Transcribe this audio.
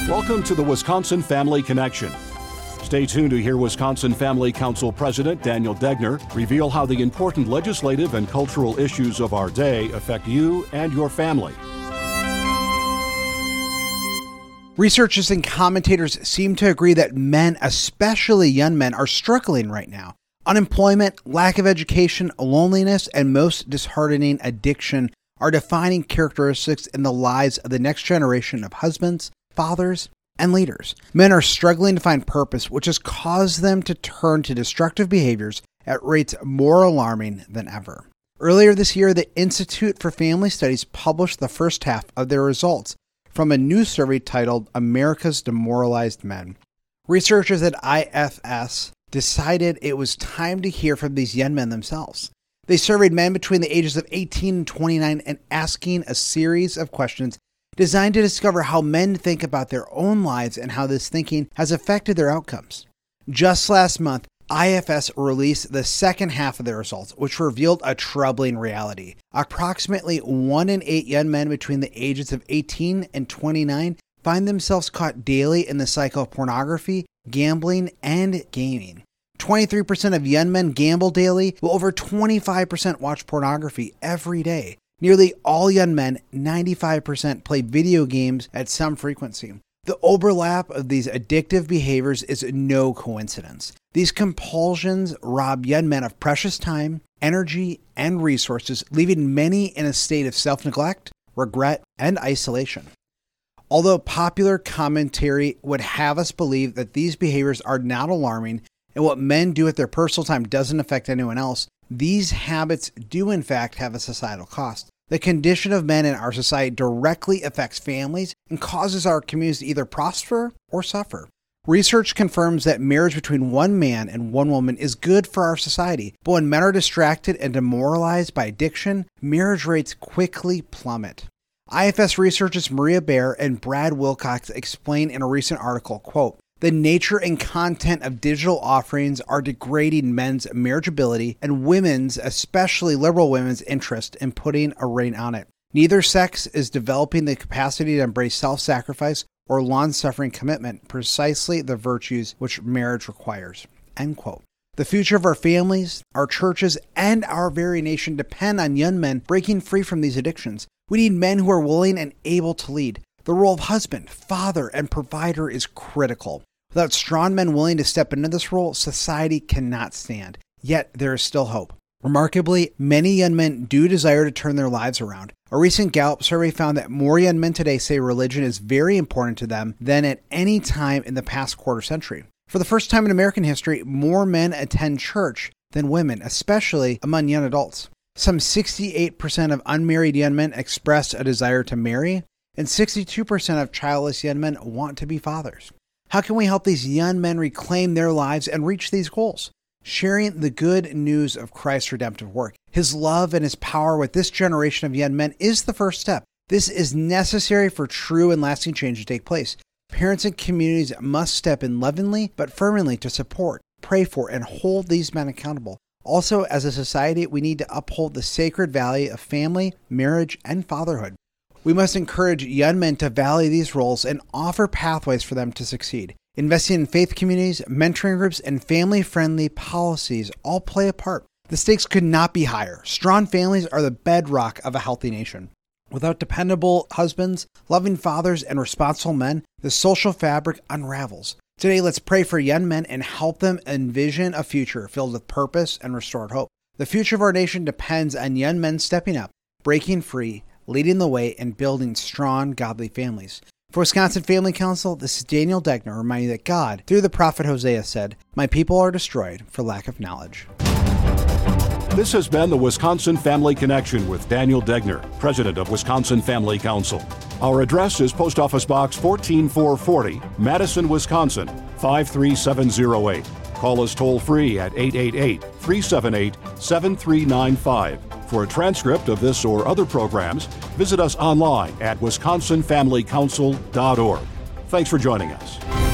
Welcome to the Wisconsin Family Connection. Stay tuned to hear Wisconsin Family Council President Daniel Degner reveal how the important legislative and cultural issues of our day affect you and your family. Researchers and commentators seem to agree that men, especially young men, are struggling right now. Unemployment, lack of education, loneliness, and most disheartening, addiction are defining characteristics in the lives of the next generation of husbands, fathers, and leaders. Men are struggling to find purpose, which has caused them to turn to destructive behaviors at rates more alarming than ever. Earlier this year, the Institute for Family Studies published the first half of their results from a new survey titled America's Demoralized Men. Researchers at IFS decided it was time to hear from these young men themselves. They surveyed men between the ages of 18 and 29 and asking a series of questions designed to discover how men think about their own lives and how this thinking has affected their outcomes. Just last month, IFS released the second half of their results, which revealed a troubling reality. Approximately 1 in 8 young men between the ages of 18 and 29 find themselves caught daily in the cycle of pornography, gambling, and gaming. 23% of young men gamble daily, while over 25% watch pornography every day. Nearly all young men, 95%, play video games at some frequency. The overlap of these addictive behaviors is no coincidence. These compulsions rob young men of precious time, energy, and resources, leaving many in a state of self-neglect, regret, and isolation. Although popular commentary would have us believe that these behaviors are not alarming and what men do with their personal time doesn't affect anyone else, these habits do in fact have a societal cost. The condition of men in our society directly affects families and causes our communities to either prosper or suffer. Research confirms that marriage between one man and one woman is good for our society, but when men are distracted and demoralized by addiction, marriage rates quickly plummet. IFS researchers Maria Baer and Brad Wilcox explain in a recent article, quote, "The nature and content of digital offerings are degrading men's marriageability and women's, especially liberal women's, interest in putting a ring on it. Neither sex is developing the capacity to embrace self-sacrifice or long-suffering commitment, precisely the virtues which marriage requires." End quote. The future of our families, our churches, and our very nation depend on young men breaking free from these addictions. We need men who are willing and able to lead. The role of husband, father, and provider is critical. Without strong men willing to step into this role, society cannot stand. Yet there is still hope. Remarkably, many young men do desire to turn their lives around. A recent Gallup survey found that more young men today say religion is very important to them than at any time in the past quarter century. For the first time in American history, more men attend church than women, especially among young adults. Some 68% of unmarried young men express a desire to marry, and 62% of childless young men want to be fathers. How can we help these young men reclaim their lives and reach these goals? Sharing the good news of Christ's redemptive work, His love and His power with this generation of young men is the first step. This is necessary for true and lasting change to take place. Parents and communities must step in lovingly but firmly to support, pray for, and hold these men accountable. Also, as a society, we need to uphold the sacred value of family, marriage, and fatherhood. We must encourage young men to value these roles and offer pathways for them to succeed. Investing in faith communities, mentoring groups, and family-friendly policies all play a part. The stakes could not be higher. Strong families are the bedrock of a healthy nation. Without dependable husbands, loving fathers, and responsible men, the social fabric unravels. Today, let's pray for young men and help them envision a future filled with purpose and restored hope. The future of our nation depends on young men stepping up, breaking free, leading the way, and building strong, godly families. For Wisconsin Family Council, this is Daniel Degner reminding you that God, through the prophet Hosea, said, "My people are destroyed for lack of knowledge." This has been the Wisconsin Family Connection with Daniel Degner, President of Wisconsin Family Council. Our address is Post Office Box 14440, Madison, Wisconsin, 53708. Call us toll-free at 888-378-7395. For a transcript of this or other programs, visit us online at wisconsinfamilycouncil.org. Thanks for joining us.